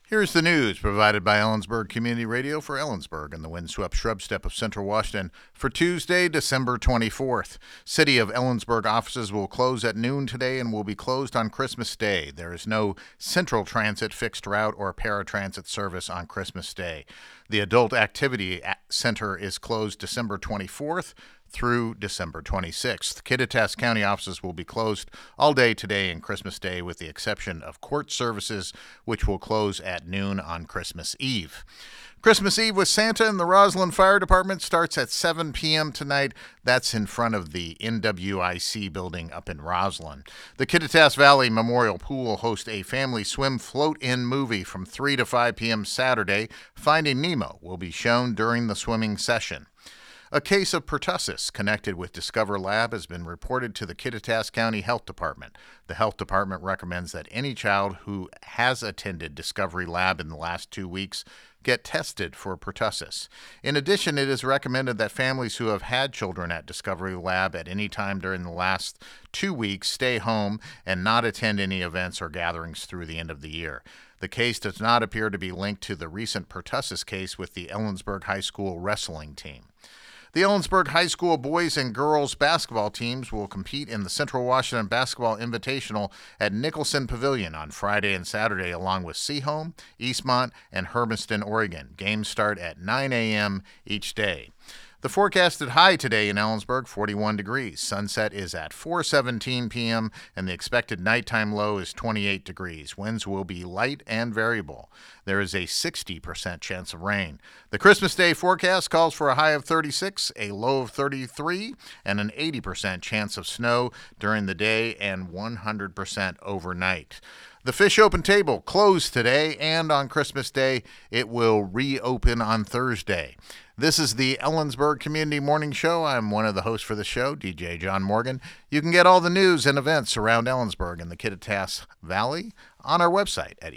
Here's the news provided by Ellensburg Community Radio for Ellensburg and the windswept shrub steppe of Central Washington for Tuesday, December 24th. City of Ellensburg offices will close at noon today and will be closed on Christmas Day. There is no Central Transit fixed route or paratransit service on Christmas Day. The Adult Activity Center is closed December 24th through December 26th. Kittitas County offices will be closed all day today and Christmas Day, with the exception of court services, which will close at noon on Christmas Eve. Christmas Eve with Santa and the Roslyn Fire Department starts at 7 p.m. tonight. That's in front of the NWIC building up in Roslyn. The Kittitas Valley Memorial Pool will host a family swim float-in movie from 3 to 5 p.m. Saturday. Finding Nemo will be shown during the swimming session. A case of pertussis connected with Discover Lab has been reported to the Kittitas County Health Department. The Health Department recommends that any child who has attended Discovery Lab in the last 2 weeks get tested for pertussis. In addition, it is recommended that families who have had children at Discovery Lab at any time during the last 2 weeks stay home and not attend any events or gatherings through the end of the year. The case does not appear to be linked to the recent pertussis case with the Ellensburg High School wrestling team. The Ellensburg High School boys and girls basketball teams will compete in the Central Washington Basketball Invitational at Nicholson Pavilion on Friday and Saturday, along with Seaholm, Eastmont, and Hermiston, Oregon. Games start at 9 a.m. each day. The forecasted high today in Ellensburg, 41 degrees. Sunset is at 4:17 p.m., and the expected nighttime low is 28 degrees. Winds will be light and variable. There is a 60% chance of rain. The Christmas Day forecast calls for a high of 36, a low of 33, and an 80% chance of snow during the day and 100% overnight. The Fish Open Table closed today, and on Christmas Day, it will reopen on Thursday. This is the Ellensburg Community Morning Show. I'm one of the hosts for the show, DJ John Morgan. You can get all the news and events around Ellensburg and the Kittitas Valley on our website at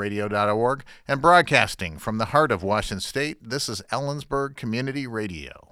eburgradio.org. And broadcasting from the heart of Washington State, this is Ellensburg Community Radio.